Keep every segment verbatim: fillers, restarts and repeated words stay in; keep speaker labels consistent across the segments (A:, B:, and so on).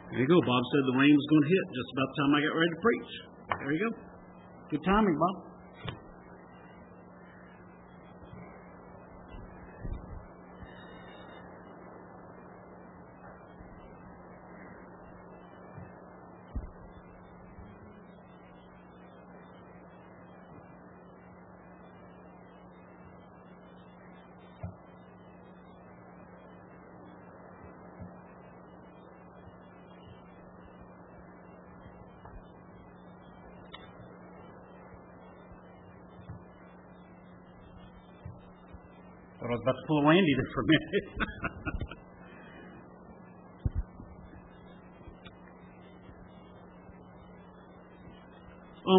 A: There you go. Bob said the rain was going to hit just about the time I got ready to preach. There you go. Good timing, Bob. I was about to pull a Randy there for a minute. um,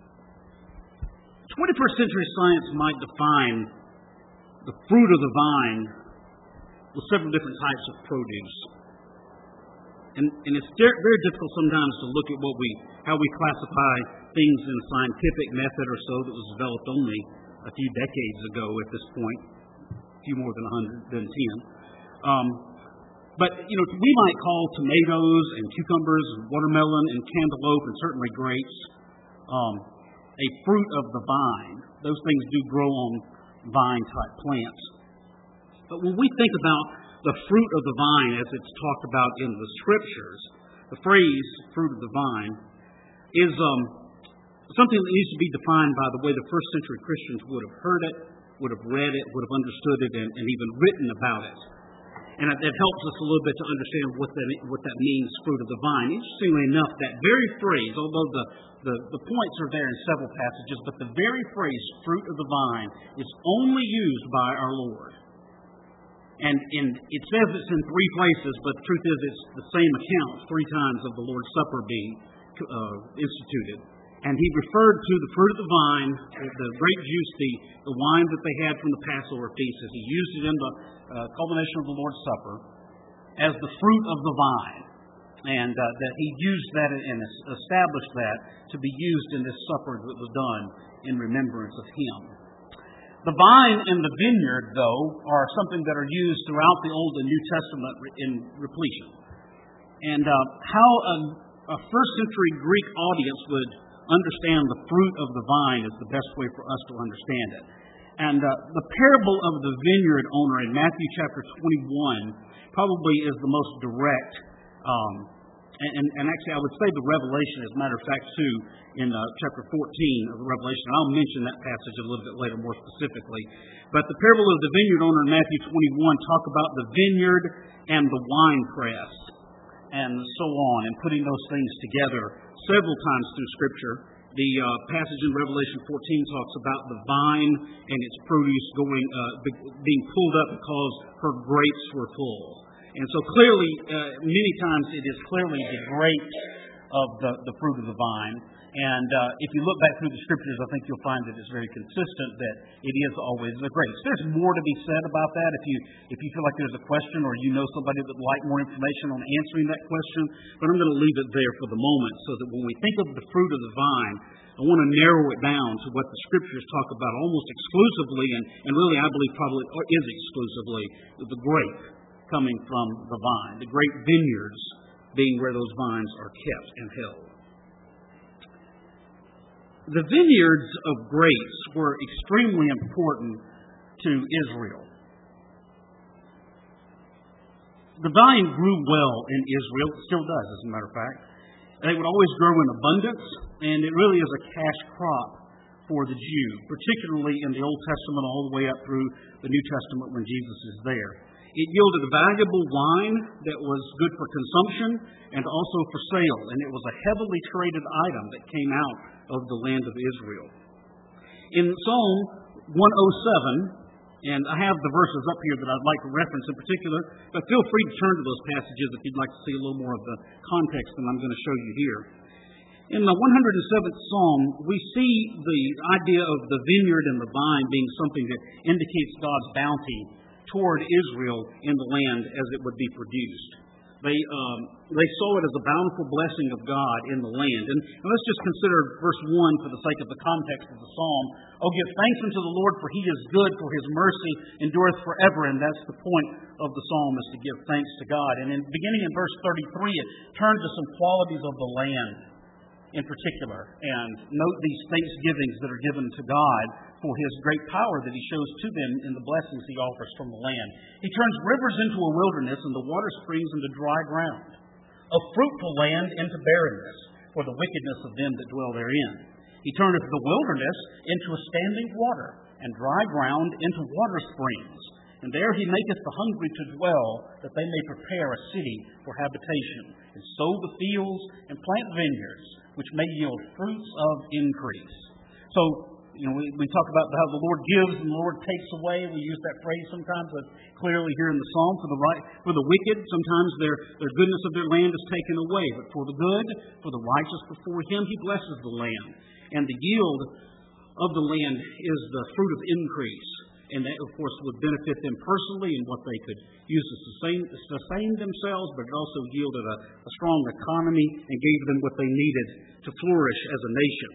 A: twenty-first century science might define the fruit of the vine with several different types of produce. And, and it's very difficult sometimes to look at what we, how we classify things in a scientific method or so that was developed only a few decades ago at this point. Few more than a hundred, than ten. Um, but, you know, we might call tomatoes and cucumbers and watermelon and cantaloupe and certainly grapes um, a fruit of the vine. Those things do grow on vine-type plants. But when we think about the fruit of the vine as it's talked about in the Scriptures, the phrase fruit of the vine is um, something that needs to be defined by the way the first century Christians would have heard it, would have read it, would have understood it, and, and even written about it. And that helps us a little bit to understand what that, what that means, fruit of the vine. Interestingly enough, that very phrase, although the, the, the points are there in several passages, but the very phrase, fruit of the vine, is only used by our Lord. And, and it says it's in three places, but the truth is it's the same account three times of the Lord's Supper being uh, instituted. And he referred to the fruit of the vine, the grape juice, the, the wine that they had from the Passover feast, as he used it in the uh, culmination of the Lord's Supper, as the fruit of the vine. And uh, that he used that and established that to be used in this supper that was done in remembrance of him. The vine and the vineyard, though, are something that are used throughout the Old and New Testament in repletion. And uh, how a, a first century Greek audience would understand the fruit of the vine is the best way for us to understand it. And uh, the parable of the vineyard owner in Matthew chapter twenty-one probably is the most direct. Um, and, and actually, I would say the Revelation, as a matter of fact, too, in uh, chapter fourteen of the Revelation. I'll mention that passage a little bit later more specifically. But the parable of the vineyard owner in Matthew twenty-one talk about the vineyard and the winepress and so on, and putting those things together several times through Scripture. The uh, passage in Revelation fourteen talks about the vine and its produce going uh, being pulled up because her grapes were full. And so clearly, uh, many times it is clearly the grapes of the, the fruit of the vine. And uh, if you look back through the Scriptures, I think you'll find that it's very consistent that it is always the grapes. There's more to be said about that. If you if you feel like there's a question or you know somebody that would like more information on answering that question, but I'm going to leave it there for the moment so that when we think of the fruit of the vine, I want to narrow it down to what the Scriptures talk about almost exclusively, and, and really I believe probably is exclusively, the grape coming from the vine, the grape vineyards being where those vines are kept and held. The vineyards of grapes were extremely important to Israel. The vine grew well in Israel. It still does, as a matter of fact. They would always grow in abundance, and it really is a cash crop for the Jew, particularly in the Old Testament all the way up through the New Testament when Jesus is there. It yielded a valuable wine that was good for consumption and also for sale, and it was a heavily traded item that came out of the land of Israel. In Psalm one oh seven, and I have the verses up here that I'd like to reference in particular, but feel free to turn to those passages if you'd like to see a little more of the context than I'm going to show you here. In the one hundred seventh Psalm, we see the idea of the vineyard and the vine being something that indicates God's bounty toward Israel in the land as it would be produced. They um, they saw it as a bountiful blessing of God in the land. And, and let's just consider verse one for the sake of the context of the psalm. Oh, give thanks unto the Lord, for he is good, for his mercy endureth forever. And that's the point of the psalm, is to give thanks to God. And in beginning in verse thirty-three, it turns to some qualities of the land in particular. And note these thanksgivings that are given to God for his great power that he shows to them in the blessings he offers from the land. He turns rivers into a wilderness and the water springs into dry ground, a fruitful land into barrenness for the wickedness of them that dwell therein. He turneth the wilderness into a standing water, and dry ground into water springs. And there he maketh the hungry to dwell, that they may prepare a city for habitation, and sow the fields, and plant vineyards, which may yield fruits of increase. So, you know, we, we talk about how the Lord gives and the Lord takes away. We use that phrase sometimes, but clearly here in the Psalm, for the right, for the wicked, sometimes their, their goodness of their land is taken away. But for the good, for the righteous before him, he blesses the land. And the yield of the land is the fruit of increase. And that, of course, would benefit them personally in what they could use to sustain, sustain themselves, but it also yielded a, a strong economy and gave them what they needed to flourish as a nation.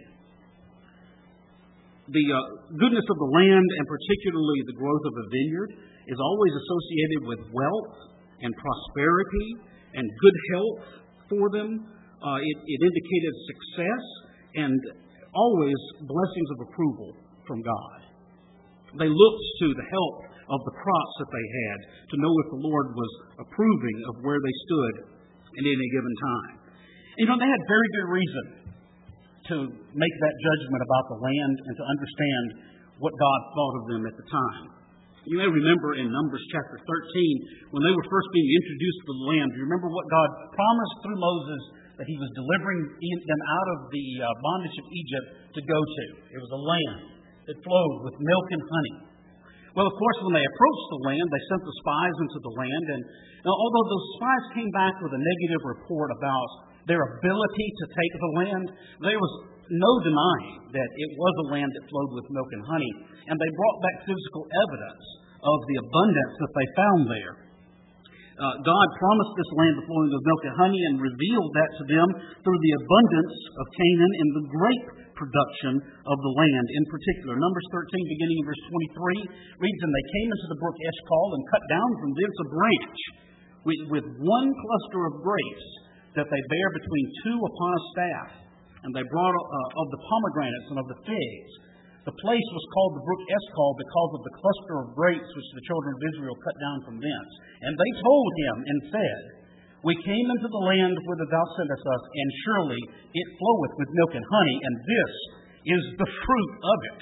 A: The uh, goodness of the land, and particularly the growth of a vineyard, is always associated with wealth and prosperity and good health for them. Uh, it, it indicated success and always blessings of approval from God. They looked to the health of the crops that they had to know if the Lord was approving of where they stood at any given time. And, you know, they had very good reason to make that judgment about the land and to understand what God thought of them at the time. You may remember in Numbers chapter thirteen, when they were first being introduced to the land, do you remember what God promised through Moses that he was delivering them out of the bondage of Egypt to go to? It was a land that flowed with milk and honey. Well, of course, when they approached the land, they sent the spies into the land. And now, although those spies came back with a negative report about their ability to take the land, there was no denying that it was a land that flowed with milk and honey. And they brought back physical evidence of the abundance that they found there. Uh, God promised this land flowing with milk and honey and revealed that to them through the abundance of Canaan and the grape production of the land in particular. Numbers thirteen, beginning in verse twenty-three, reads, And they came into the brook Eshcol and cut down from thence a branch with, with one cluster of grapes that they bear between two upon a staff. And they brought uh, of the pomegranates and of the figs. The place was called the brook Eshcol because of the cluster of grapes which the children of Israel cut down from thence. And they told him and said, We came into the land whither thou sentest us, and surely it floweth with milk and honey, and this is the fruit of it.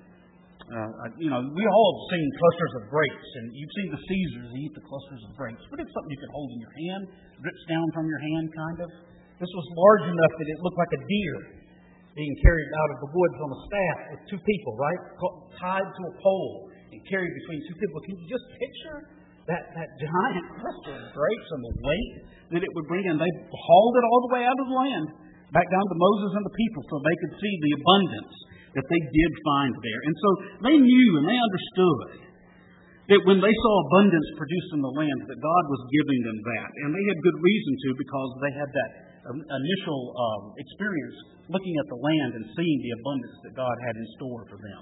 A: Uh, you know, we all have seen clusters of grapes, and you've seen the Caesars eat the clusters of grapes. But it's something you could hold in your hand, drips down from your hand, kind of. This was large enough that it looked like a deer being carried out of the woods on a staff with two people, right? Tied to a pole and carried between two people. Can you just picture that, that giant cluster of grapes and the weight that it would bring? And they hauled it all the way out of the land, back down to Moses and the people, so they could see the abundance that they did find there. And so they knew and they understood that when they saw abundance produced in the land, that God was giving them that. And they had good reason to, because they had that initial um, experience looking at the land and seeing the abundance that God had in store for them.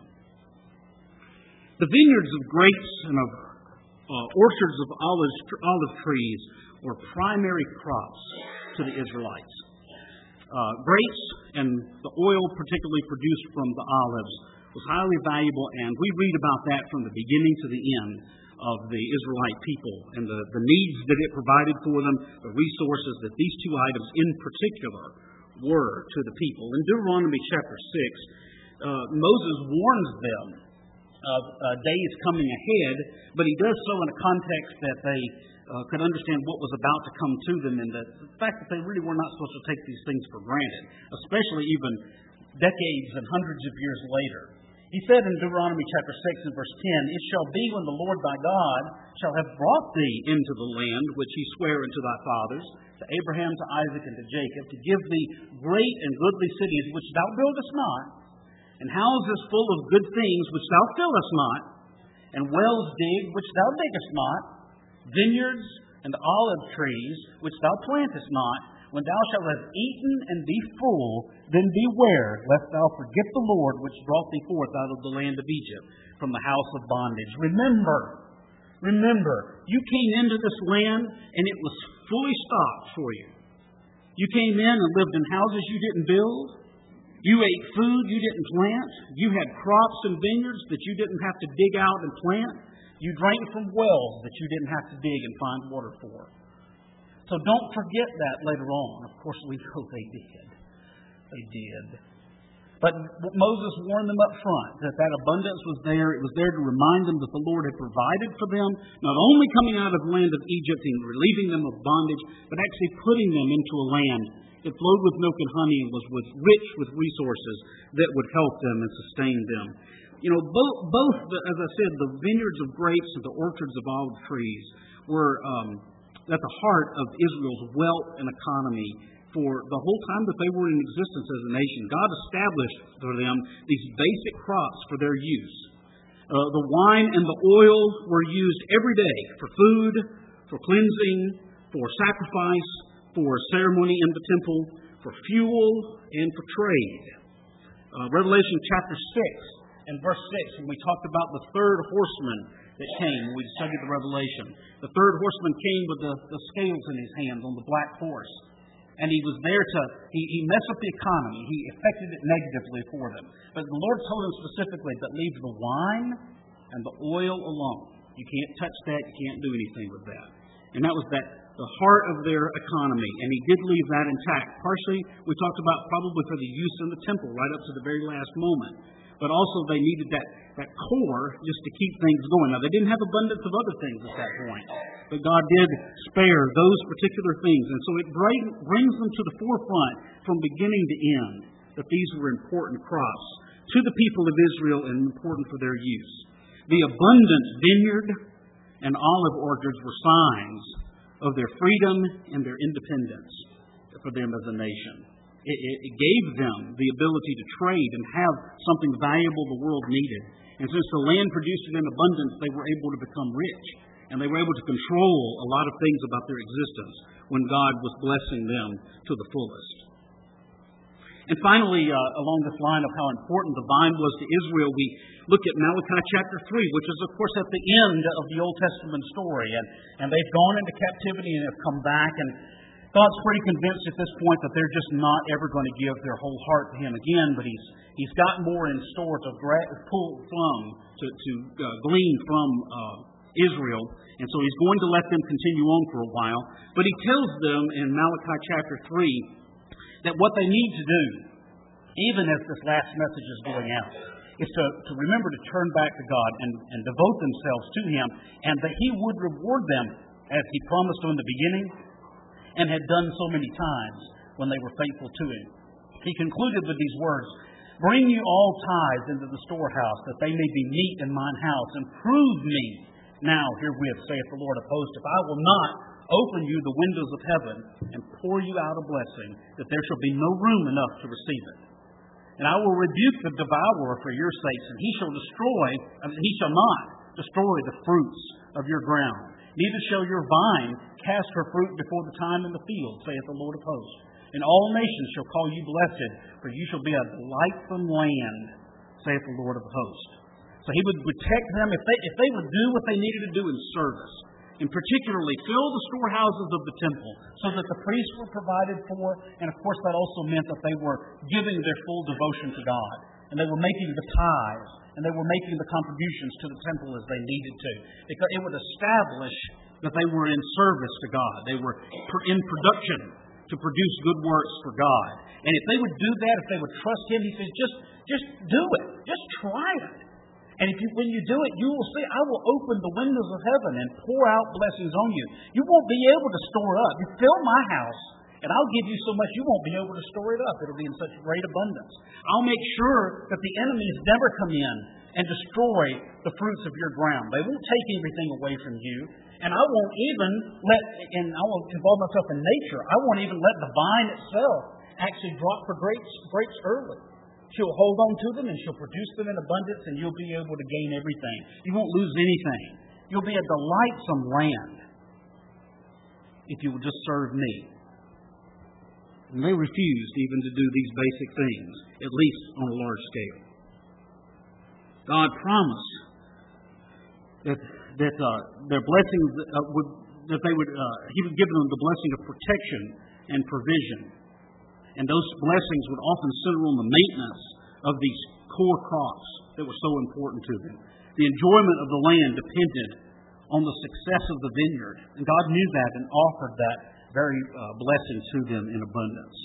A: The vineyards of grapes and of uh, orchards of olive, olive trees were primary crops to the Israelites. Uh, grapes and the oil particularly produced from the olives was highly valuable, and we read about that from the beginning to the end of the Israelite people and the, the needs that it provided for them, the resources that these two items in particular were to the people. In Deuteronomy chapter six, uh, Moses warns them of uh, days coming ahead, but he does so in a context that they uh, could understand what was about to come to them, and the, the fact that they really were not supposed to take these things for granted, especially even decades and hundreds of years later. He said in Deuteronomy chapter six and verse ten, It shall be when the Lord thy God shall have brought thee into the land which he sware unto thy fathers, to Abraham, to Isaac, and to Jacob, to give thee great and goodly cities which thou buildest not, and houses full of good things which thou fillest not, and wells digged which thou diggest not, vineyards
B: and the olive trees, which thou plantest not, when thou shalt have eaten and be full, then beware, lest thou forget the Lord, which brought thee forth out of the land of Egypt, from the house of bondage. Remember, remember, you came into this land, and it was fully stocked for you. You came in and lived in houses you didn't build. You ate food you didn't plant. You had crops and vineyards that you didn't have to dig out and plant. You drank from wells that you didn't have to dig and find water for. So don't forget that later on. Of course, we know they did. They did. But Moses warned them up front that that abundance was there. It was there to remind them that the Lord had provided for them, not only coming out of the land of Egypt and relieving them of bondage, but actually putting them into a land that flowed with milk and honey and was with, rich with resources that would help them and sustain them. You know, both, both the, as I said, the vineyards of grapes and the orchards of olive trees were um, at the heart of Israel's wealth and economy for the whole time that they were in existence as a nation. God established for them these basic crops for their use. Uh, the wine and the oil were used every day for food, for cleansing, for sacrifice, for ceremony in the temple, for fuel, and for trade. Uh, Revelation chapter six and verse six, when we talked about the third horseman that came, when we studied the Revelation. The third horseman came with the, the scales in his hands on the black horse. And he was there to, he, he messed up the economy. He affected it negatively for them. But the Lord told him specifically that leave the wine and the oil alone. You can't touch that. You can't do anything with that. And that was that the heart of their economy. And he did leave that intact. Partially, we talked about probably for the use in the temple right up to the very last moment. But also they needed that, that core just to keep things going. Now, they didn't have abundance of other things at that point. But God did spare those particular things. And so it brings them to the forefront from beginning to end that these were important crops to the people of Israel and important for their use. The abundant vineyard and olive orchards were signs of their freedom and their independence for them as a nation. It, it, it gave them the ability to trade and have something valuable the world needed. And since the land produced it in abundance, they were able to become rich. And they were able to control a lot of things about their existence when God was blessing them to the fullest. And finally, uh, along this line of how important the vine was to Israel, we look at Malachi chapter three, which is, of course, at the end of the Old Testament story. And, and they've gone into captivity and have come back. And God's pretty convinced at this point that they're just not ever going to give their whole heart to Him again. But He's He's got more in store to gra- pull from, to, to uh, glean from uh, Israel. And so He's going to let them continue on for a while. But He tells them in Malachi chapter three that what they need to do, even as this last message is going out, is to, to remember to turn back to God and, and devote themselves to Him, and that He would reward them as He promised in the beginning and had done so many times when they were faithful to Him. He concluded with these words, "Bring you all tithes into the storehouse, that they may be meat in mine house, and prove me now herewith, saith the Lord of hosts, if I will not open you the windows of heaven and pour you out a blessing, that there shall be no room enough to receive it. And I will rebuke the devourer for your sakes, and he shall destroy, I mean, he shall not destroy the fruits of your ground. Neither shall your vine cast her fruit before the time in the field, saith the Lord of hosts. And all nations shall call you blessed, for you shall be a delightsome land, saith the Lord of hosts." So He would protect them if they, if they would do what they needed to do in service. And particularly fill the storehouses of the temple so that the priests were provided for. And of course that also meant that they were giving their full devotion to God. And they were making the tithes. And they were making the contributions to the temple as they needed to. Because it would establish that they were in service to God. They were in production to produce good works for God. And if they would do that, if they would trust Him, He says, just, just do it. Just try it. And if you, when you do it, you will see, I will open the windows of heaven and pour out blessings on you. You won't be able to store up. You fill my house, and I'll give you so much you won't be able to store it up. It'll be in such great abundance. I'll make sure that the enemies never come in and destroy the fruits of your ground. They won't take everything away from you. And I won't even let, and I won't involve myself in nature. I won't even let the vine itself actually drop for grapes, grapes early. She'll hold on to them and she'll produce them in abundance, and you'll be able to gain everything. You won't lose anything. You'll be a delightsome land.
A: if you will just serve me. And they refused even to do these basic things, at least on a large scale. God promised that that uh, their blessings uh, would that they would uh, He would give them the blessing of protection and provision, and those blessings would often center on the maintenance of these core crops that were so important to them. The enjoyment of the land depended on the success of the vineyard, and God knew that and offered that very uh, blessing to them in abundance.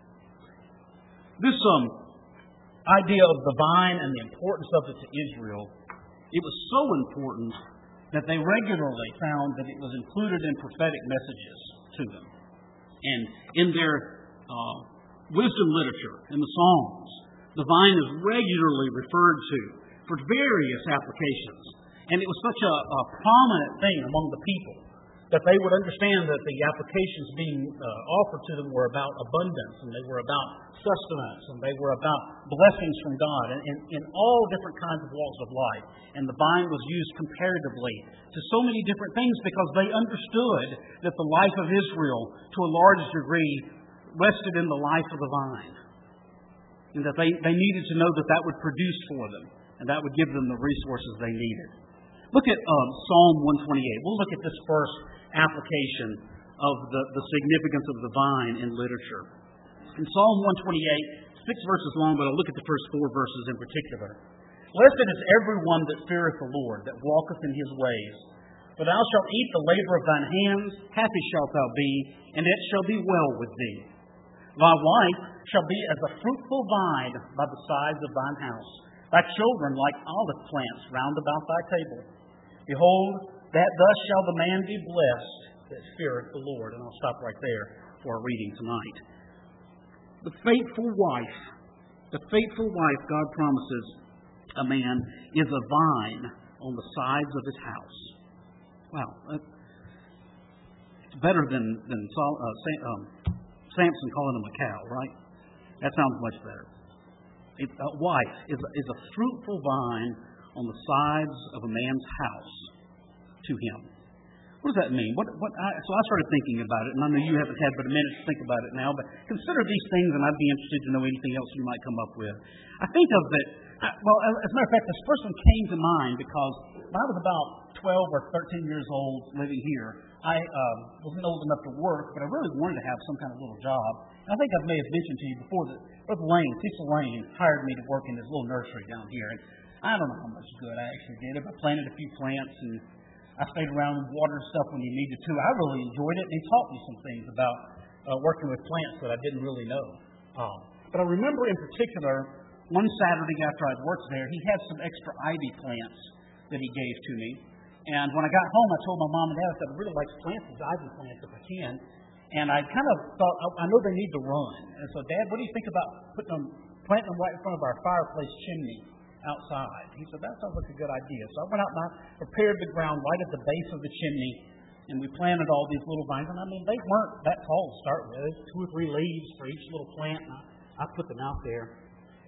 A: This um, idea of the vine and the importance of it to Israel, it was so important that they regularly found that it was included in prophetic messages to them. And in their uh, wisdom literature, in the Psalms, the vine is regularly referred to for various applications. And it was such a, a prominent thing among the people that they would understand that the applications being uh, offered to them were about abundance, and they were about sustenance, and they were about blessings from God, and in, in all different kinds of walks of life. And the vine was used comparatively to so many different things because they understood that the life of Israel, to a large degree, rested in the life of the vine, and that they, they needed to know that that would produce for them, and that would give them the resources they needed. Look at um, Psalm one twenty-eight. We'll look at this first application of the, the significance of the vine in literature. In Psalm one twenty-eight, six verses long, but I'll look at the first four verses in particular. Blessed is everyone that feareth the Lord, that walketh in his ways. For thou shalt eat the labor of thine hands, happy shalt thou be, and it shall be well with thee. Thy wife shall be as a fruitful vine by the sides of thine house, thy children like olive plants round about thy table. Behold, that thus shall the man be blessed that feareth the Lord. And I'll stop right there for our reading tonight. The faithful wife, the faithful wife God promises a man is a vine on the sides of his house. Wow. It's better than, than uh, um, Samson calling him a cow, right? That sounds much better. It, a wife is a, is a fruitful vine on the sides of a man's house to him. What does that mean? What, what I, so I started thinking about it, and I know you haven't had but a minute to think about it now, but consider these things, and I'd be interested to know anything else you might come up with. I think of it, I, well, as a matter of fact, this first one came to mind because when I was about twelve or thirteen years old living here, I um, wasn't old enough to work, but I really wanted to have some kind of little job. And I think I may have mentioned to you before that Brother Lane, Cecil Lane, hired me to work in his little nursery down here. And I don't know how much good I actually did. I planted a few plants, and I stayed around and watered stuff when you needed to. I really enjoyed it, and he taught me some things about uh, working with plants that I didn't really know. Um, but I remember in particular, one Saturday after I'd worked there, he had some extra ivy plants that he gave to me. And when I got home, I told my mom and dad, I said, I'd really like to plant these ivy plants if I can. And I kind of thought, I know they need to run. And so, Dad, what do you think about putting them, planting them right in front of our fireplace chimney outside? He said, that sounds like a good idea. So I went out and I prepared the ground right at the base of the chimney, and we planted all these little vines. And I mean, they weren't that tall to start with. Two or three leaves for each little plant, and I, I put them out there.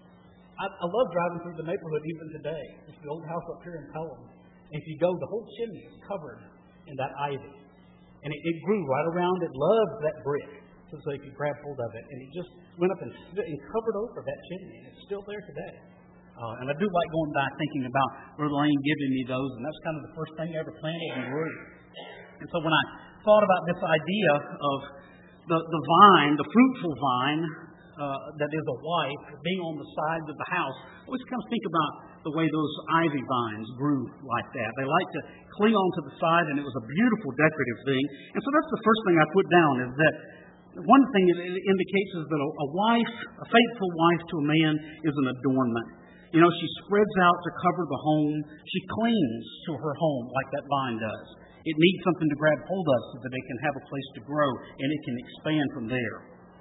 A: I, I love driving through the neighborhood even today. It's the old house up here in Pelham. If you go, the whole chimney is covered in that ivy. And it, it grew right around. It loved that brick. So, so you could grab hold of it. And it just went up and, and covered over that chimney. And it's still there today. Uh, and I do like going back thinking about Brother Lane giving me those. And that's kind of the first thing I ever planted and grew. And so when I thought about this idea of the, the vine, the fruitful vine, uh, that is a wife, being on the sides of the house, I always kind of think about the way those ivy vines grew like that. They like to cling onto the side, and it was a beautiful decorative thing. And so that's the first thing I put down, is that one thing it indicates is that a, a wife, a faithful wife to a man, is an adornment. You know, she spreads out to cover the home. She clings to her home like that vine does. It needs something to grab hold of so that it can have a place to grow, and it can expand from there.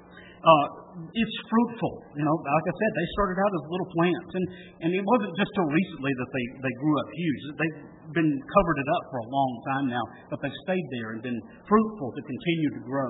A: Uh, it's fruitful. You know, like I said, they started out as little plants, and, and it wasn't just till recently that they, they grew up huge. They've been covered it up for a long time now, but they've stayed there and been fruitful to continue to grow.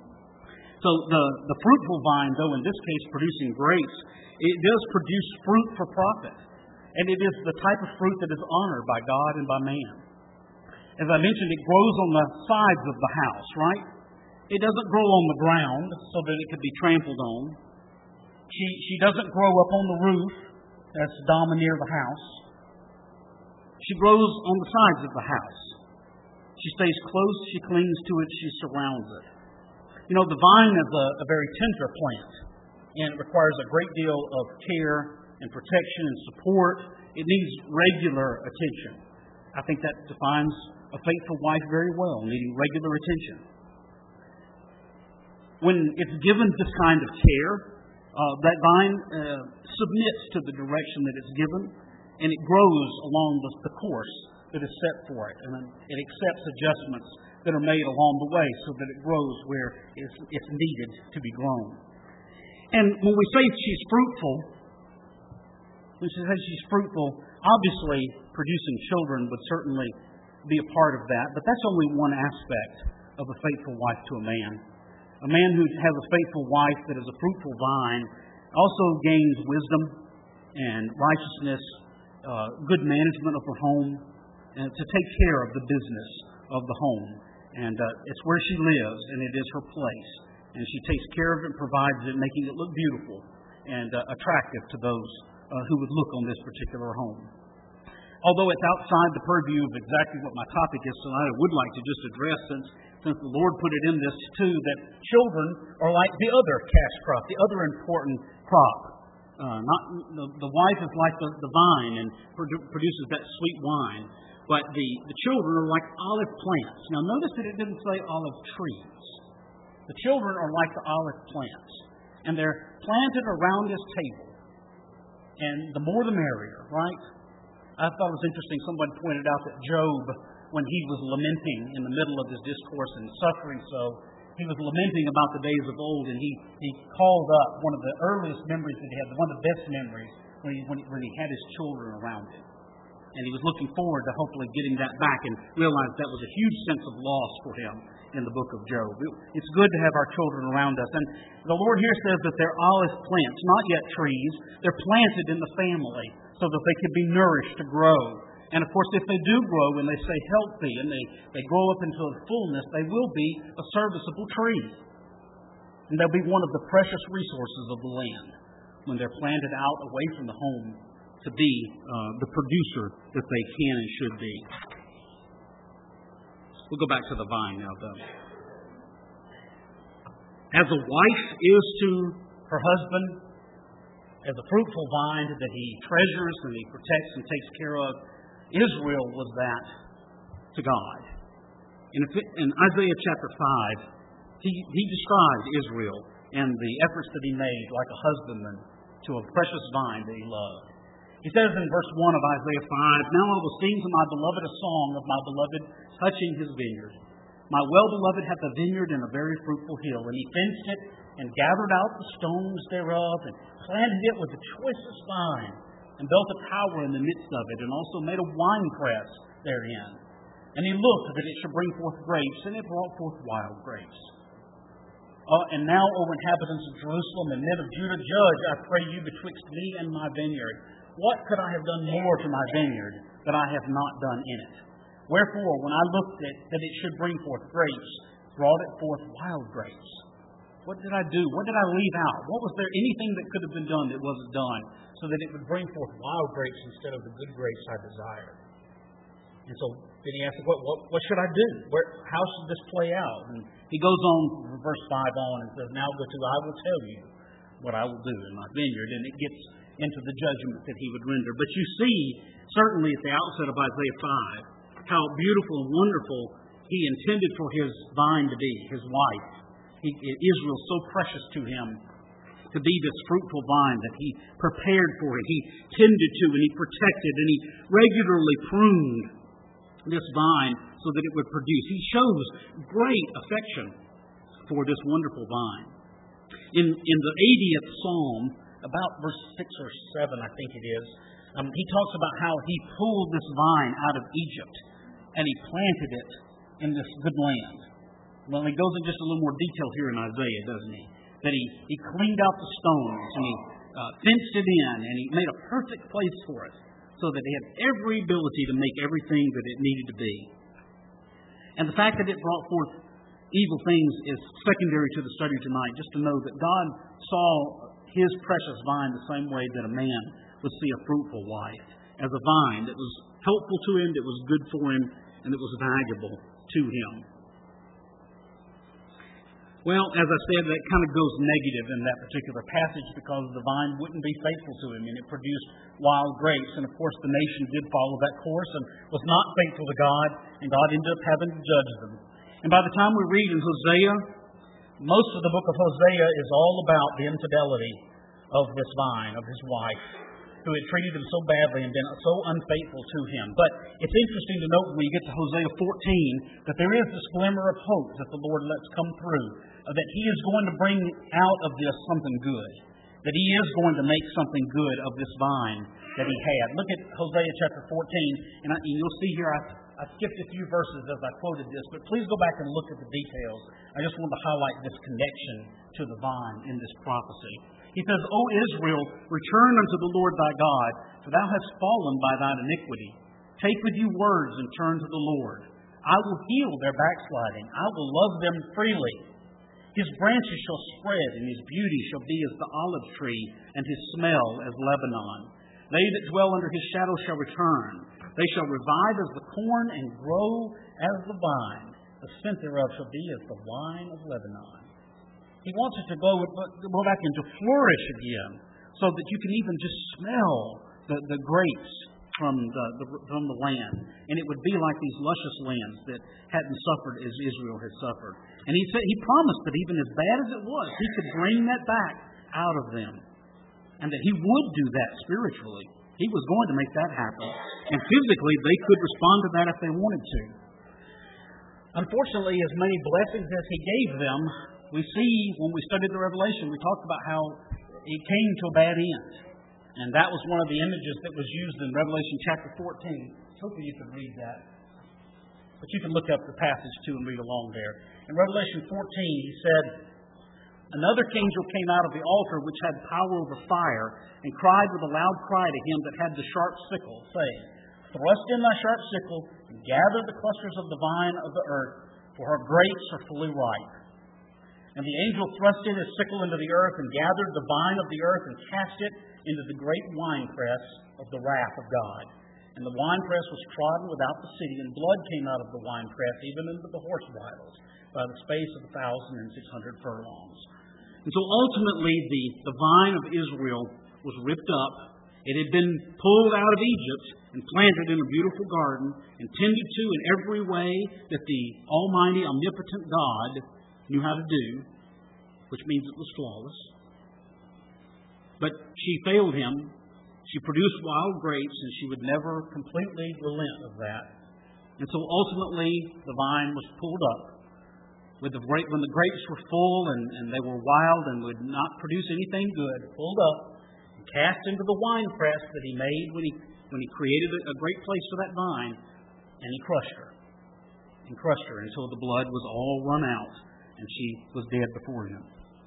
A: So the, the fruitful vine, though in this case producing grapes, it does produce fruit for profit, and it is the type of fruit that is honored by God and by man. As I mentioned, it grows on the sides of the house, right?
B: It doesn't grow on the ground so that it could be trampled on. She, she doesn't grow up on the roof that's domineer the house. She grows on the sides of the house. She stays close, she clings to it, she surrounds it. You know, the vine is a, a very tender plant, and it requires a great deal of care and protection and support. It needs regular attention. I think that defines a faithful wife very well, needing regular attention. When it's given this kind of care, uh, that vine uh, submits to the direction that it's given, and it grows along the, the course that is set for it, and then it accepts adjustments that are made along the way so that it grows where it's, it's needed to be grown. And when we say she's fruitful, when she says she's fruitful, obviously producing children would certainly be a part of that, but that's only one aspect of a faithful wife to a man. A man who has a faithful wife that is a fruitful vine also gains wisdom and righteousness, uh, good management of her home, and to take care of the business of the home. And uh, it's where she lives, and it is her place. And she takes care of it and provides it, making it look beautiful and uh, attractive to those uh, who would look on this particular home. Although it's outside the purview of exactly what my topic is tonight, I would like to just address, since, since the Lord put it in this too, that children are like the other cash crop, the other important crop. Uh, not the, the wife is like the, the vine and produ- produces that sweet wine, but the, the children are like olive plants. Now notice that it didn't say olive trees. The children are like the olive plants, and they're planted around this table. And the more the merrier, right? I thought it was interesting, somebody pointed out that Job, when he was lamenting in the middle of his discourse and suffering so, he was lamenting about the days of old, and he, he called up one of the earliest memories that he had, one of the best memories, when he, when he, when he had his children around him. And he was looking forward to hopefully getting that back, and realized that was a huge sense of loss for him in the book of Job. It's good to have our children around us. And the Lord here says that they're olive plants, not yet trees. They're planted in the family so that they can be nourished to grow. And of course, if they do grow and they stay healthy and they, they grow up into a fullness, they will be a serviceable tree. And they'll be one of the precious resources of the land when they're planted out away from the home to be uh, the producer that they can and should be. We'll go back to the vine now, though. As a wife is to her husband, as a fruitful vine that he treasures and he protects and takes care of, Israel was that to God. In, in Isaiah chapter five, he, he described Israel and the efforts that he made like a husbandman to a precious vine that he loved. He says in verse one of Isaiah five, "Now I will sing to my beloved a song of my beloved touching his vineyard. My well-beloved hath a vineyard in a very fruitful hill, and he fenced it and gathered out the stones thereof and planted it with the choicest vine and built a tower in the midst of it and also made a winepress therein. And he looked that it should bring forth grapes, and it brought forth wild grapes. Uh, and now, O inhabitants of Jerusalem and men of Judah, judge, I pray you, betwixt me and my vineyard. What could I have done more to my vineyard that I have not done in it? Wherefore, when I looked at that it should bring forth grapes, brought it forth wild grapes. What did I do? What did I leave out? What was there anything that could have been done that wasn't done so that it would bring forth wild grapes instead of the good grapes I desired?" And so then he asked, what, what, what should I do? Where, how should this play out? And he goes on from verse five on and says, "Now go to, I will tell you what I will do in my vineyard." And it gets into the judgment that he would render. But you see, certainly at the outset of Isaiah five, how beautiful and wonderful he intended for his vine to be, his wife. He, Israel, so precious to him, to be this fruitful vine that he prepared for it. He tended to and he protected and he regularly pruned this vine so that it would produce. He shows great affection for this wonderful vine. In, in the eightieth Psalm, about verse six or seven, I think it is, um, he talks about how he pulled this vine out of Egypt and he planted it in this good land. Well, he goes in just a little more detail here in Isaiah, doesn't he? That he, he cleaned out the stones and he uh, fenced it in and he made a perfect place for it so that it had every ability to make everything that it needed to be. And the fact that it brought forth
A: evil things is secondary to the study tonight, just to know that God saw His precious vine the same way that a man would see a fruitful wife, as a vine that was helpful to him, that was good for him, and that was valuable to him. Well, as I said, that kind of goes negative in that particular passage because the vine wouldn't be faithful to him and it produced wild grapes. And of course, the nation did follow that course and was not faithful to God, and God ended up having to judge them. And by the time we read in Hosea, most of the book of Hosea is all about the infidelity of this vine, of his wife, who had treated him so badly and been so unfaithful to him. But it's interesting to note when you get to Hosea fourteen that there is this glimmer of hope that the Lord lets come through, uh, that He is going to bring out of this something good, that He is going to make something good of this vine that He had. Look at Hosea chapter fourteen, and, I, and you'll see here I, I skipped a few verses as I quoted this, but please go back and look at the details. I just want to highlight this connection to the vine in this prophecy. He says, O Israel, return unto the Lord thy God, for thou hast fallen by thine iniquity. Take with you words and turn to the Lord. I will heal their backsliding. I will love them freely. His branches shall spread, and his beauty shall be as the olive tree, and his smell as Lebanon. They that dwell under his shadow shall return. They shall revive as the corn and grow as the vine. The scent thereof shall be as the wine of Lebanon. He wants it to go, go back into flourish again, so that you can even just smell the, the grapes from the, the from the land, and it would be like these luscious lands that hadn't suffered as Israel had suffered. And he said he promised that even as bad as it was, He could bring that back out of them, and that He would do that spiritually. He was going to make that happen, and physically they could respond to that if they wanted to. Unfortunately, as many blessings as He gave them, we see when we studied the Revelation, we talked about how it came to a bad end. And that was one of the images that was used in Revelation chapter fourteen. Hopefully you can read that. But you can look up the passage too and read along there. In Revelation fourteen, he said, Another angel came out of the altar which had power over fire, and cried with a loud cry to him that had the sharp sickle, saying, Thrust in thy sharp sickle, and gather the clusters of the vine of the earth, for her grapes are fully ripe. And the angel thrust in his sickle into the earth, and gathered the vine of the earth, and cast it into the great winepress of the wrath of God. And the winepress was trodden without the city, and blood came out of the winepress, even into the horse bridles, by the space of a thousand and six hundred furlongs. And so ultimately the, the vine of Israel was ripped up. It had been pulled out of Egypt and planted in a beautiful garden and tended to in every way that the almighty, omnipotent God knew how to do, which means it was flawless. But she failed him. She produced wild grapes, and she would never completely relent of that. And so ultimately the vine was pulled up. With the grape, when the grapes were full and, and they were wild and would not produce anything good, pulled up and cast into the winepress that he made when he when he created a, a great place for that vine, and he crushed her. And crushed her until the blood was all run out and she was dead before him.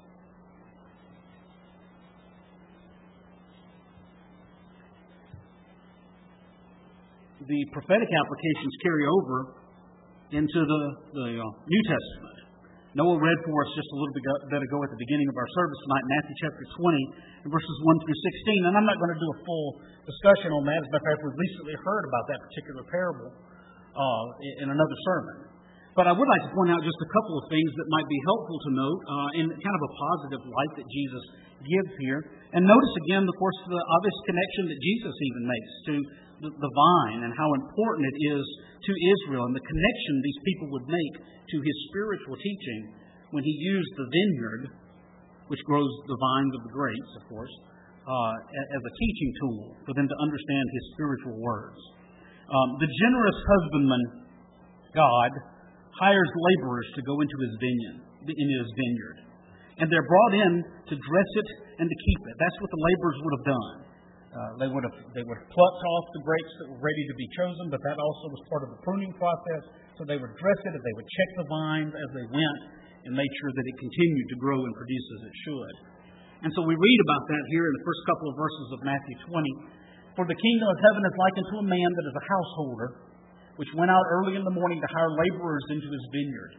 A: The prophetic applications carry over into the, the uh, New Testament. Noah read for us just a little bit ago at the beginning of our service tonight, Matthew chapter twenty, verses one through sixteen. And I'm not going to do a full discussion on that. As a matter of fact, we've recently heard about that particular parable uh, in another sermon. But I would like to point out just a couple of things that might be helpful to note uh, in kind of a positive light that Jesus gives here. And notice again, of course, the obvious connection that Jesus even makes to the, the vine and how important it is to Israel, and the connection these people would make to his spiritual teaching when he used the vineyard, which grows the vines of the grapes, of course, uh, as a teaching tool for them to understand his spiritual words. Um, the generous husbandman, God, hires laborers to go into his vineyard, in his vineyard. And they're brought in to dress it and to keep it. That's what the laborers would have done. Uh, they would have they would have plucked off the grapes that were ready to be chosen, but that also was part of the pruning process. So they would dress it, and they would check the vines as they went, and make sure that it continued to grow and produce as it should. And so we read about that here in the first couple of verses of Matthew twenty. For the kingdom of heaven is like unto a man that is a householder, which went out early in the morning to hire laborers into his vineyard.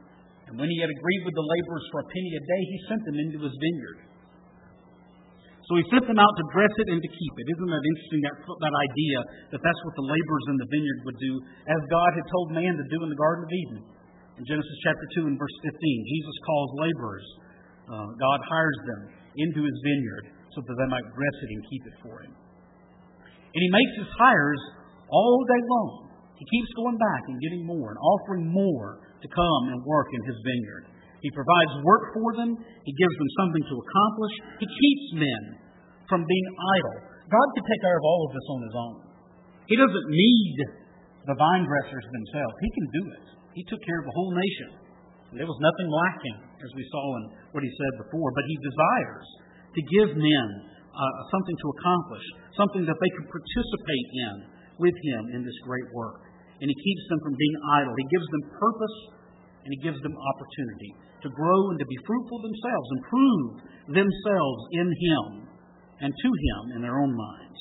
B: And when he had agreed with the laborers for a penny a day, he sent them into his vineyard.
A: So he sent them out to dress it and to keep it. Isn't that interesting, that, that idea that that's what the laborers in the vineyard would do, as God had told man to do in the Garden of Eden? In Genesis chapter two and verse fifteen, Jesus calls laborers. Uh, God hires them into his vineyard so that they might dress it and keep it for him. And he makes his hires all day long. He keeps going back and getting more and offering more to come and work in his vineyard. He provides work for them. He gives them something to accomplish. He keeps men from being idle. God could take care of all of this on his own. He doesn't need the vine dressers themselves. He can do it. He took care of the whole nation. And there was nothing lacking, as we saw in what he said before. But he desires to give men uh, something to accomplish, something that they can participate in with him in this great work. And he keeps them from being idle. He gives them purpose, and he gives them opportunity to grow and to be fruitful themselves and prove themselves in him and to him in their own minds.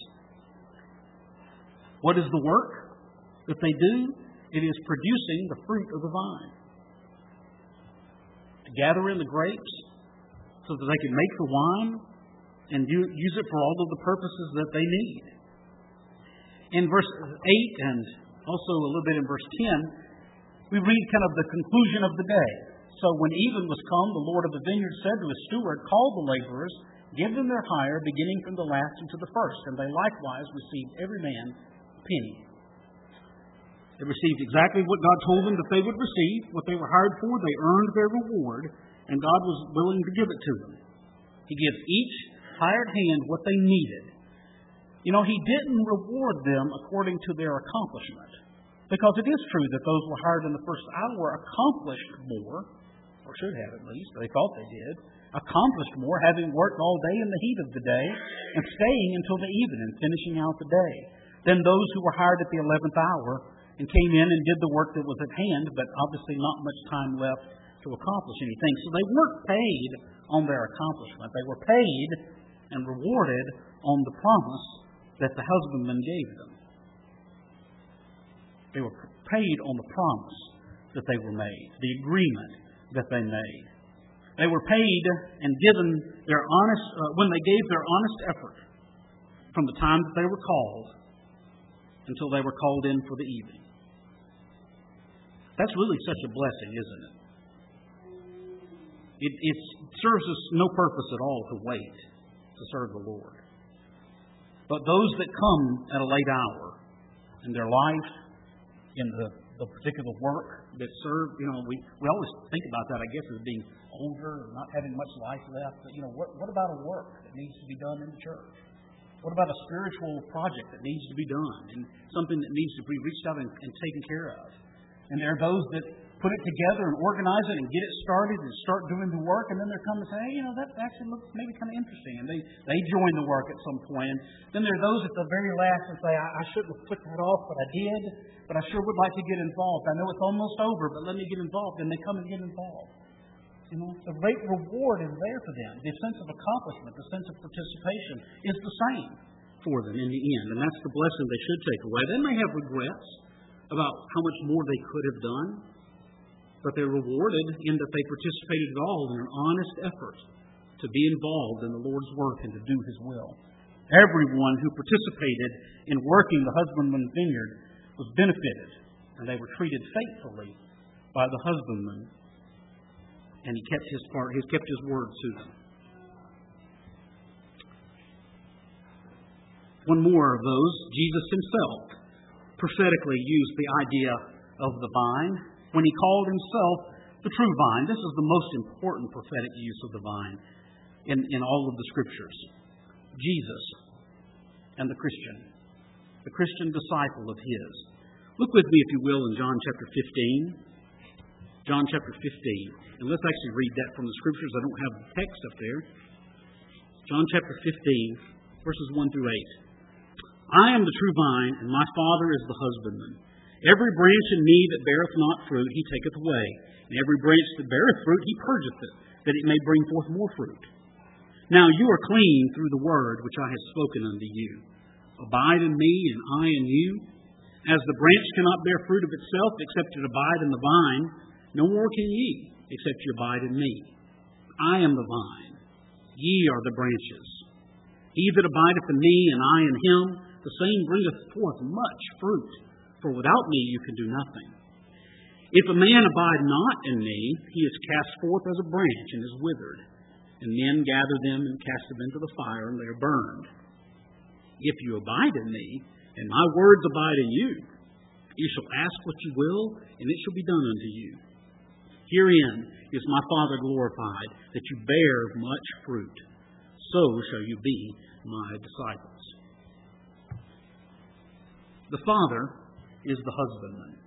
A: What is the work that they do? It is producing the fruit of the vine. To gather in the grapes so that they can make the wine and use it for all of the purposes that they need. In verse eight and also a little bit in verse ten, we read kind of the conclusion of the day. So when even was come, the Lord of the vineyard said to his steward, call the laborers, give them their hire, beginning from the last and to the first. And they likewise received every man a penny. They received exactly what God told them that they would receive, what they were hired for. They earned their reward, and God was willing to give it to them. He gives each hired hand what they needed. You know, he didn't reward them according to their accomplishment. Because it is true that those who were hired in the first hour accomplished more, or should have at least, they thought they did, accomplished more, having worked all day in the heat of the day, and staying until the evening and finishing out the day, than those who were hired at the eleventh hour and came in and did the work that was at hand, but obviously not much time left to accomplish anything. So they weren't paid on their accomplishment. They were paid and rewarded on the promise that the husbandman gave them. They were paid on the promise that they were made, the agreement that they made. They were paid and given their honest, uh, when they gave their honest effort from the time that they were called until they were called in for the evening. That's really such a blessing, isn't it? It, it serves us no purpose at all to wait to serve the Lord. But those that come at a late hour in their life, in the, the particular work that serve, you know, we, we always think about that, I guess, as being older or not having much life left. But, you know, what, what about a work that needs to be done in the church? What about a spiritual project that needs to be done and something that needs to be reached out and, and taken care of? And there are those that put it together and organize it and get it started and start doing the work, and then they're coming and say, hey, you know, that actually looks maybe kind of interesting. And they, they join the work at some point. And then there are those at the very last that say, I, I shouldn't have put that off, but I did. But I sure would like to get involved. I know it's almost over, but let me get involved. And they come and get involved. You know, the great reward is there for them. The sense of accomplishment, the sense of participation is the same for them in the end. And that's the blessing they should take away. They may have regrets about how much more they could have done, but they're rewarded in that they participated at all in an honest effort to be involved in the Lord's work and to do His will. Everyone who participated in working the husbandman's vineyard was benefited, and they were treated faithfully by the husbandman, and he kept his part. He kept his word to them. One more of those, Jesus Himself prophetically used the idea of the vine when He called Himself the true vine. This is the most important prophetic use of the vine in, in all of the Scriptures. Jesus and the Christian, the Christian disciple of His. Look with me, if you will, in John chapter fifteen. John chapter fifteen. And let's actually read that from the Scriptures. I don't have the text up there. John chapter fifteen, verses one through eight. I am the true vine, and my Father is the husbandman. Every branch in me that beareth not fruit, He taketh away. And every branch that beareth fruit, He purgeth it, that it may bring forth more fruit. Now you are clean through the word which I have spoken unto you. Abide in me, and I in you. As the branch cannot bear fruit of itself, except it abide in the vine, no more can ye, except you abide in me. I am the vine, ye are the branches. He that abideth in me, and I in him, the same bringeth forth much fruit, for without me you can do nothing. If a man abide not in me, he is cast forth as a branch, and is withered, and men gather them and cast them into the fire, and they are burned. If you abide in me, and my words abide in you, you shall ask what you will, and it shall be done unto you. Herein is my Father glorified, that you bear much fruit. So shall you be my disciples. The Father is the husbandman.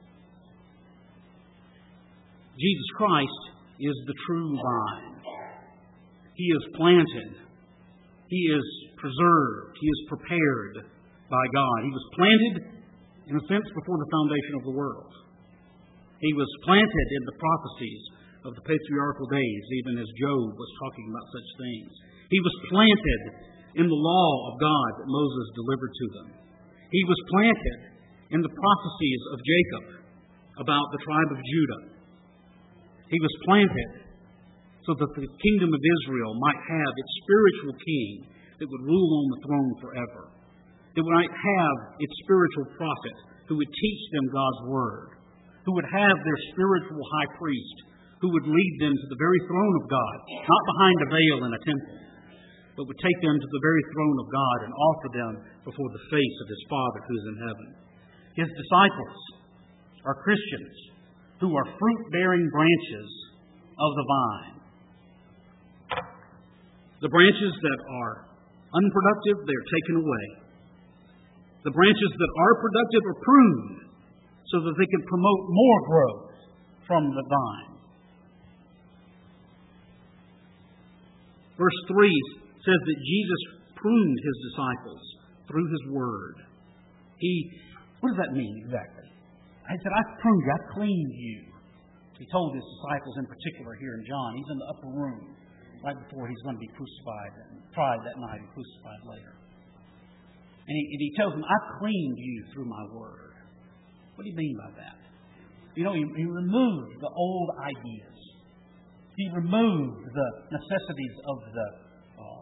A: Jesus Christ is the true vine. He is planted. He is preserved. He is prepared by God. He was planted, in a sense, before the foundation of the world. He was planted in the prophecies of the patriarchal days, even as Job was talking about such things. He was planted in the law of God that Moses delivered to them. He was planted in the prophecies of Jacob about the tribe of Judah. He was planted so that the kingdom of Israel might have its spiritual king that would rule on the throne forever. It might have its spiritual prophet who would teach them God's word, who would have their spiritual high priest who would lead them to the very throne of God, not behind a veil in a temple, but would take them to the very throne of God and offer them before the face of His Father who is in heaven. His disciples are Christians who are fruit-bearing branches of the vine. The branches that are unproductive, they are taken away. The branches that are productive are pruned so that they can promote more growth from the vine. Verse three says that Jesus pruned His disciples through His Word. He, what does that mean exactly? He said, I've pruned you, I've cleaned you. He told His disciples in particular here in John. He's in the upper room right before He's going to be crucified and tried that night and crucified later. And he, and he tells them, I've cleaned you through my Word. What do you mean by that? You know, He, he removed the old ideas. He removed the necessities of the, uh,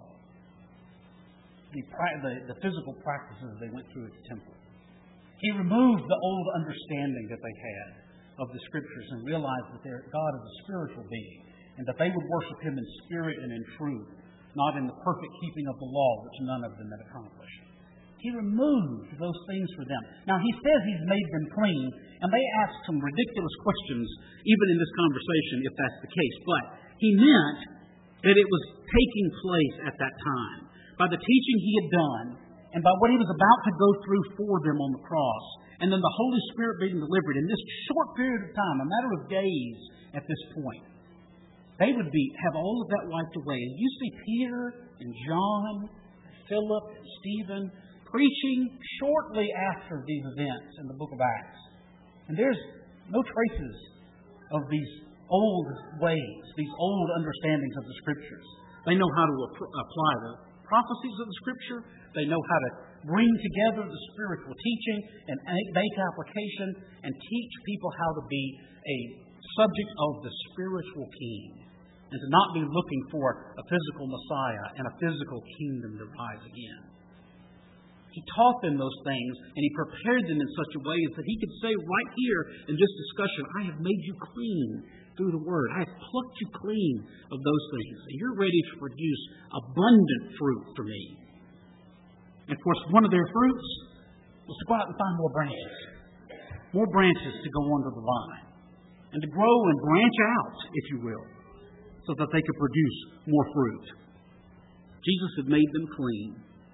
A: the, the the physical practices they went through at the temple. He removed the old understanding that they had of the Scriptures and realized that their God is a spiritual being and that they would worship Him in spirit and in truth, not in the perfect keeping of the law, which none of them had accomplished. He removed those things for them. Now, He says He's made them clean, and they ask some ridiculous questions, even in this conversation, if that's the case. But He meant that it was taking place at that time. By the teaching He had done, and by what He was about to go through for them on the cross, and then the Holy Spirit being delivered in this short period of time, a matter of days at this point, they would be have all of that wiped away. And you see Peter and John, Philip, Stephen, preaching shortly after these events in the book of Acts. And there's no traces of these old ways, these old understandings of the Scriptures. They know how to ap- apply the prophecies of the Scripture. They know how to bring together the spiritual teaching and make application and teach people how to be a subject of the spiritual king and to not be looking for a physical Messiah and a physical kingdom to rise again. He taught them those things, and He prepared them in such a way that He could say right here in this discussion, I have made you clean through the Word. I have plucked you clean of those things. And you're ready to produce abundant fruit for me. And of course, one of their fruits was to go out and find more branches. More branches to go under the vine. And to grow and branch out, if you will, so that they could produce more fruit. Jesus had made them clean.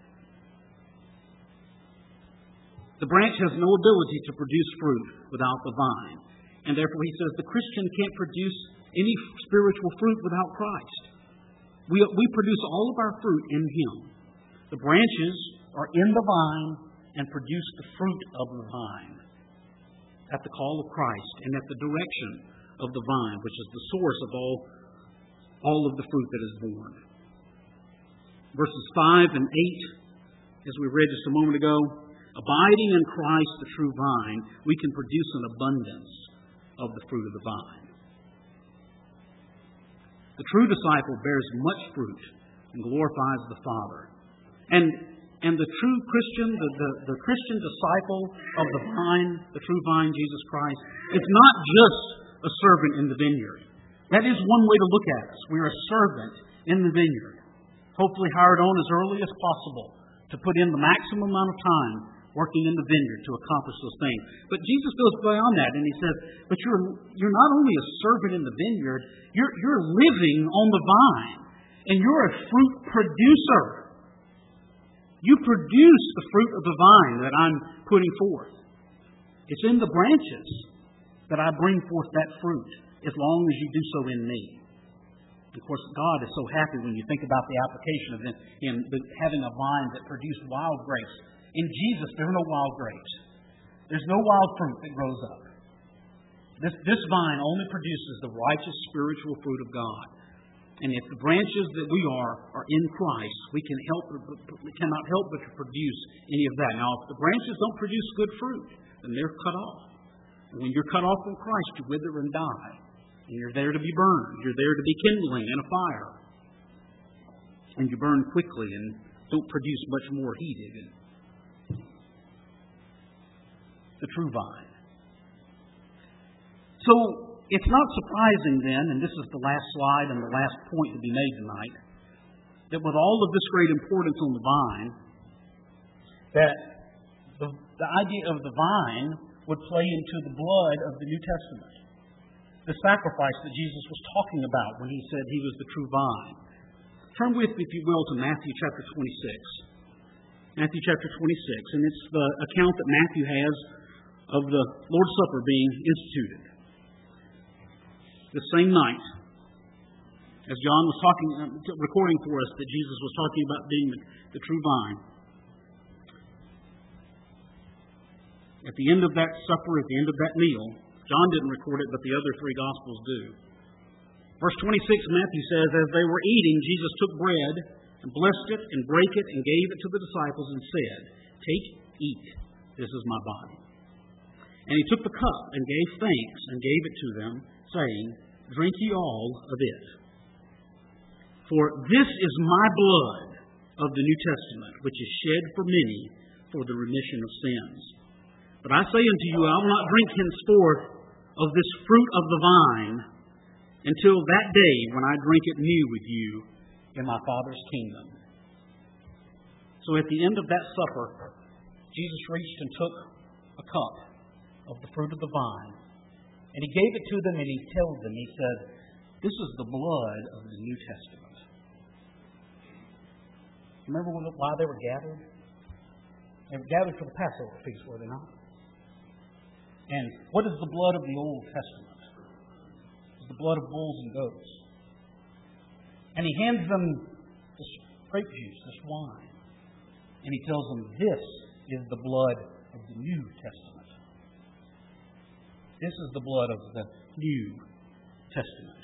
A: The branch has no ability to produce fruit without the vine. And therefore, he says the Christian can't produce any spiritual fruit without Christ. We, we produce all of our fruit in Him. The branches are in the vine and produce the fruit of the vine at the call of Christ and at the direction of the vine, which is the source of all, all of the fruit that is born. Verses five and eight, as we read just a moment ago, abiding in Christ, the true vine, we can produce an abundance of the fruit of the vine. The true disciple bears much fruit and glorifies the Father. And, and the true Christian, the, the, the Christian disciple of the vine, the true vine, Jesus Christ, is not just a servant in the vineyard. That is one way to look at us. We're a servant in the vineyard, hopefully hired on as early as possible to put in the maximum amount of time working in the vineyard to accomplish those things. But Jesus goes beyond that, and He says, but you're, you're not only a servant in the vineyard, you're, you're living on the vine, and you're a fruit producer. You produce the fruit of the vine that I'm putting forth. It's in the branches that I bring forth that fruit, as long as you do so in me. Of course, God is so happy when you think about the application of Him in having a vine that produced wild grapes. In Jesus, there are no wild grapes. There's no wild fruit that grows up. This, this vine only produces the righteous spiritual fruit of God. And if the branches that we are are in Christ, we can help, we cannot help but to produce any of that. Now, if the branches don't produce good fruit, then they're cut off. And when you're cut off from Christ, you wither and die. And you're there to be burned. You're there to be kindling in a fire. And you burn quickly and don't produce much more heat even. The true vine. So, it's not surprising then, and this is the last slide and the last point to be made tonight, that with all of this great importance on the vine, that the, the idea of the vine would play into the blood of the New Testament. The sacrifice that Jesus was talking about when He said He was the true vine. Turn with me, if you will, to Matthew chapter twenty-six. Matthew chapter twenty-six, and it's the account that Matthew has of the Lord's Supper being instituted. The same night, as John was talking, recording for us that Jesus was talking about being the, the true vine. At the end of that supper, at the end of that meal, John didn't record it, but the other three Gospels do. Verse twenty-six, Matthew says, as they were eating, Jesus took bread and blessed it and brake it and gave it to the disciples and said, take, eat, this is my body. And He took the cup and gave thanks and gave it to them, saying, drink ye all of it. For this is my blood of the New Testament, which is shed for many for the remission of sins. But I say unto you, I will not drink henceforth of this fruit of the vine until that day when I drink it new with you in my Father's kingdom. So at the end of that supper, Jesus reached and took a cup of the fruit of the vine, and He gave it to them, and He told them, He said, this is the blood of the New Testament. Remember why they were gathered? They were gathered for the Passover feast, were they not? And what is the blood of the Old Testament? It's the blood of bulls and goats. And He hands them this grape juice, this wine. And He tells them, this is the blood of the New Testament. This is the blood of the New Testament.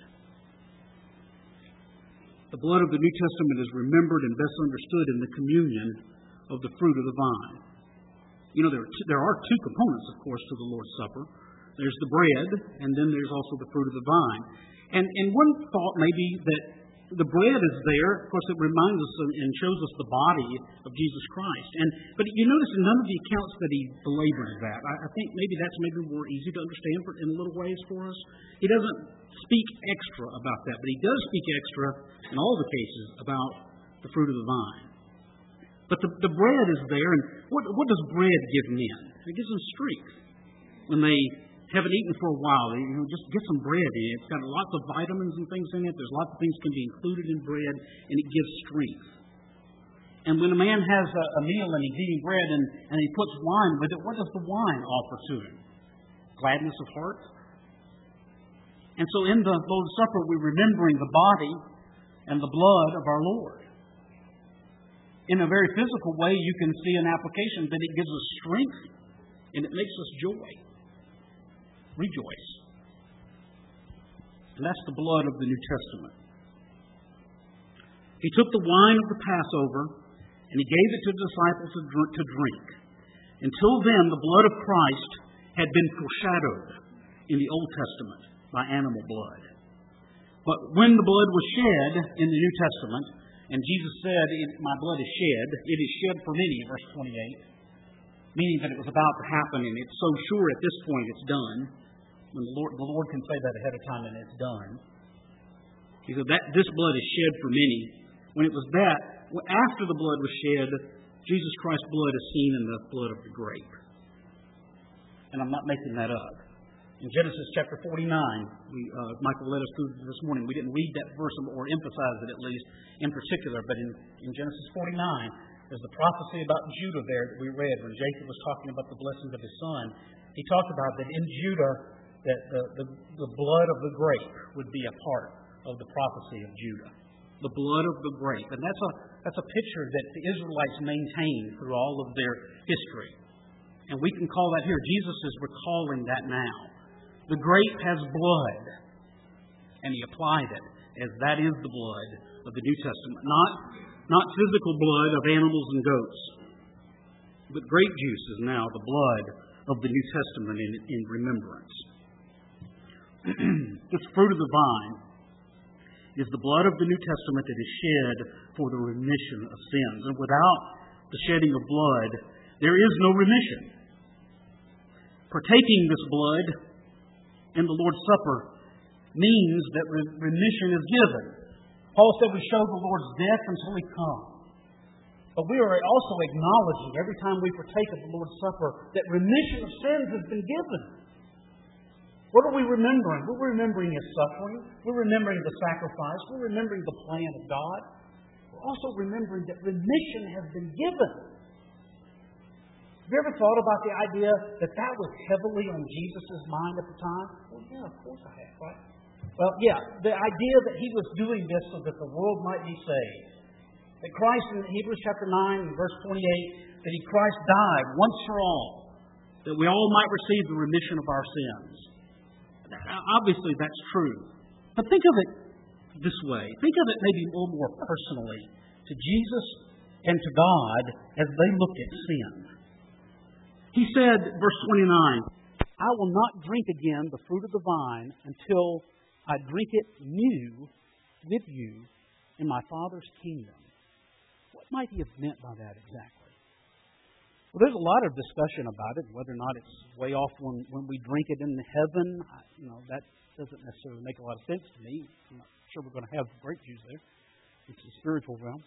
A: The blood of the New Testament is remembered and best understood in the communion of the fruit of the vine. You know, there are two, there are two components, of course, to the Lord's Supper. There's the bread, and then there's also the fruit of the vine. And, and one thought may be that the bread is there. Of course, it reminds us and shows us the body of Jesus Christ. And but you notice in none of the accounts that He belabors that. I, I think maybe that's maybe more easy to understand for, in little ways for us. He doesn't speak extra about that, but He does speak extra in all the cases about the fruit of the vine. But the, the bread is there, and what, what does bread give men? It gives them strength. When they haven't eaten for a while, you know, just get some bread in it. It's got lots of vitamins and things in it. There's lots of things can be included in bread, and it gives strength. And when a man has a, a meal and he's eating bread and, and he puts wine with it, what does the wine offer to him? Gladness of heart. And so in the Lord's Supper, we're remembering the body and the blood of our Lord. In a very physical way, you can see an application that it gives us strength and it makes us joy. Rejoice. And that's the blood of the New Testament. He took the wine of the Passover and He gave it to the disciples to drink. Until then, the blood of Christ had been foreshadowed in the Old Testament by animal blood. But when the blood was shed in the New Testament, and Jesus said, "My blood is shed," it is shed for many, verse twenty-eight, meaning that it was about to happen, and it's so sure at this point it's done. When the Lord, the Lord can say that ahead of time, and it's done. He said that this blood is shed for many. When it was that, after the blood was shed, Jesus Christ's blood is seen in the blood of the grape. And I'm not making that up. In Genesis chapter forty-nine, we, uh, Michael led us through this morning. We didn't read that verse or emphasize it at least in particular, but in, in Genesis forty-nine, there's the prophecy about Judah there that we read when Jacob was talking about the blessings of his son. He talked about that in Judah, that the, the, the blood of the grape would be a part of the prophecy of Judah. The blood of the grape. And that's a, that's a picture that the Israelites maintained through all of their history. And we can call that here. Jesus is recalling that now. The grape has blood. And he applied it as that is the blood of the New Testament. Not, not physical blood of animals and goats. But grape juice is now the blood of the New Testament in, in remembrance. This fruit of the vine is the blood of the New Testament that is shed for the remission of sins. And without the shedding of blood, there is no remission. Partaking this blood in the Lord's Supper means that remission is given. Paul said we show the Lord's death until He comes. But we are also acknowledging every time we partake of the Lord's Supper that remission of sins has been given. What are we remembering? We're remembering His suffering. We're remembering the sacrifice. We're remembering the plan of God. We're also remembering that remission has been given. Have you ever thought about the idea that that was heavily on Jesus' mind at the time? Well, yeah, of course I have, right? Well, yeah, the idea that He was doing this so that the world might be saved. That Christ, in Hebrews chapter nine and verse twenty-eight, that He Christ died once for all, that we all might receive the remission of our sins. Obviously, that's true. But think of it this way. Think of it maybe a little more personally to Jesus and to God as they looked at sin. He said, verse twenty-nine, "I will not drink again the fruit of the vine until I drink it new with you in my Father's kingdom." What might He have meant by that exactly? Well, there's a lot of discussion about it, whether or not it's way off when, when we drink it in heaven. I, you know, that doesn't necessarily make a lot of sense to me. I'm not sure we're going to have grape juice there. It's a spiritual realm.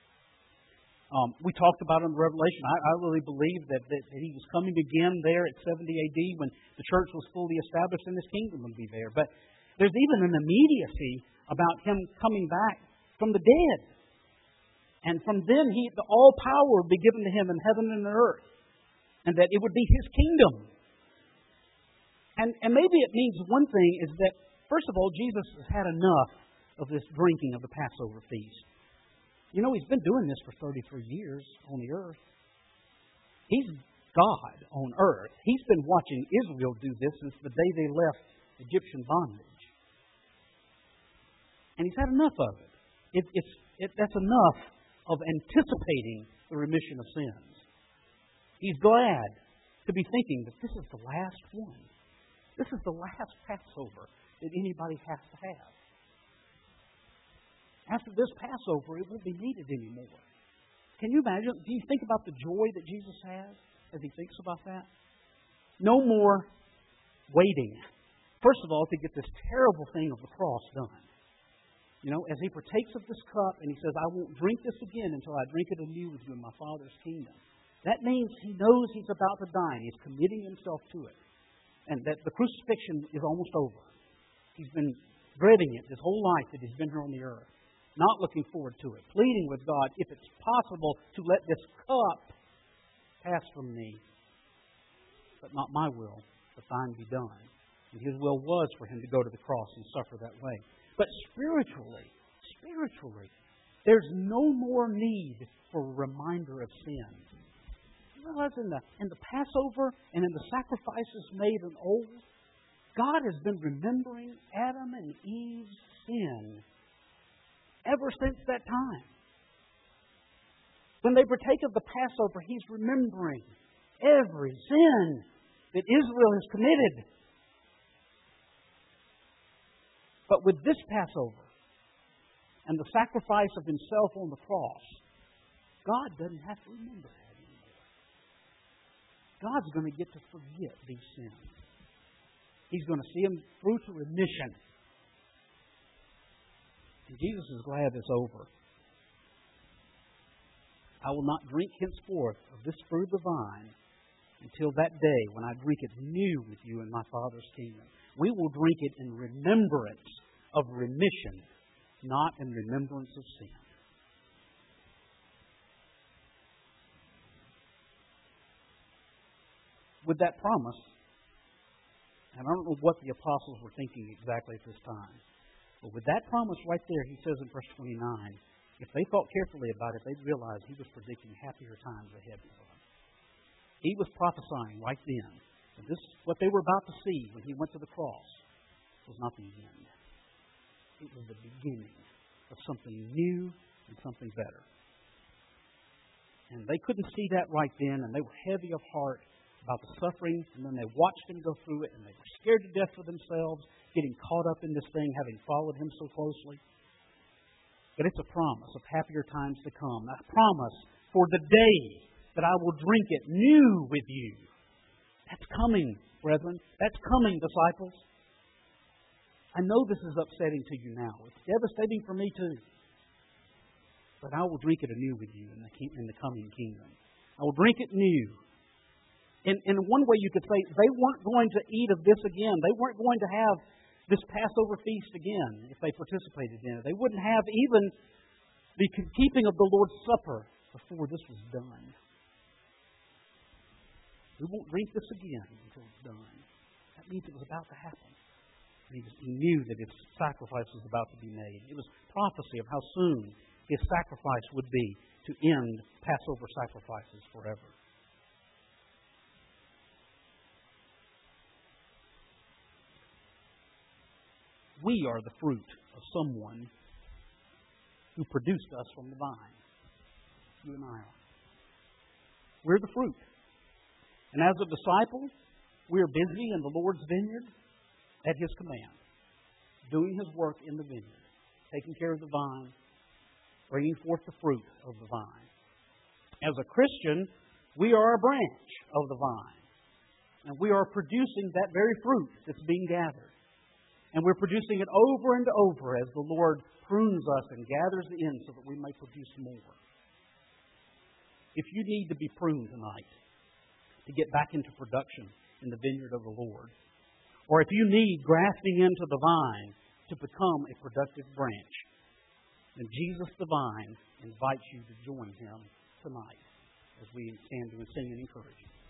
A: Um, we talked about it in Revelation. I, I really believe that, that He was coming again there at seventy A D when the church was fully established and His kingdom would be there. But there's even an immediacy about Him coming back from the dead. And from then, he, the all power would be given to Him in heaven and earth. And that it would be His kingdom. And, and maybe it means one thing is that, first of all, Jesus has had enough of this drinking of the Passover feast. You know, He's been doing this for thirty-three years on the earth. He's God on earth. He's been watching Israel do this since the day they left Egyptian bondage. And He's had enough of it. it, it's, it that's enough of anticipating the remission of sins. He's glad to be thinking that this is the last one. This is the last Passover that anybody has to have. After this Passover, it won't be needed anymore. Can you imagine? Do you think about the joy that Jesus has as He thinks about that? No more waiting. First of all, to get this terrible thing of the cross done. You know, as He partakes of this cup and He says, "I won't drink this again until I drink it anew with you in my Father's kingdom." That means He knows He's about to die and He's committing Himself to it. And that the crucifixion is almost over. He's been dreading it his whole life that He's been here on the earth. Not looking forward to it. Pleading with God, if it's possible, to let this cup pass from me. But not my will, but thine be done. And His will was for Him to go to the cross and suffer that way. But spiritually, spiritually, there's no more need for a reminder of sin. You realize in the, in the Passover and in the sacrifices made in old, God has been remembering Adam and Eve's sin ever since that time. When they partake of the Passover, He's remembering every sin that Israel has committed.
B: But with this Passover and the sacrifice of Himself on the cross, God doesn't have to remember that anymore. God's going to get to forget these sins. He's going to see them through to remission. And Jesus is glad it's over. I will not drink henceforth of this fruit of the vine until that day when I drink it new with you in my Father's kingdom. We will drink it in remembrance of remission, not in remembrance of sin. With that promise, and I don't know what the apostles were thinking exactly at this time, but with that promise right there, he says in verse twenty-nine, if they thought carefully about it, they'd realize he was predicting happier times ahead for them. He was prophesying right then that this, what they were about to see when he went to the cross, was not the end. It was the beginning of something new and something better. And they couldn't see that right then, and they were heavy of heart about the suffering, and then they watched him go through it, and they were scared to death for themselves, getting caught up in this thing, having followed him so closely. But it's a promise of happier times to come. A promise for the day that I will drink it new with you. That's coming, brethren. That's coming, disciples. I know this is upsetting to you now. It's devastating for me too. But I will drink it anew with you in the, in the coming kingdom. I will drink it new. In, in one way you could say, they weren't going to eat of this again. They weren't going to have this Passover feast again if they participated in it. They wouldn't have even the keeping of the Lord's Supper before this was done. We won't drink this again until it's done. That means it was about to happen. He, was, he knew that his sacrifice was about to be made. It was prophecy of how soon his sacrifice would be to end Passover sacrifices forever. We are the fruit of someone who produced us from the vine. You and I are. We're the fruit. And as a disciple, we are busy in the Lord's vineyard at His command, doing His work in the vineyard, taking care of the vine, bringing forth the fruit of the vine. As a Christian, we are a branch of the vine, and we are producing that very fruit that's being gathered. And we're producing it over and over as the Lord prunes us and gathers it in so that we may produce more. If you need to be pruned tonight to get back into production in the vineyard of the Lord, or if you need grafting into the vine to become a productive branch, then Jesus the vine invites you to join Him tonight as we stand to sing and encourage you.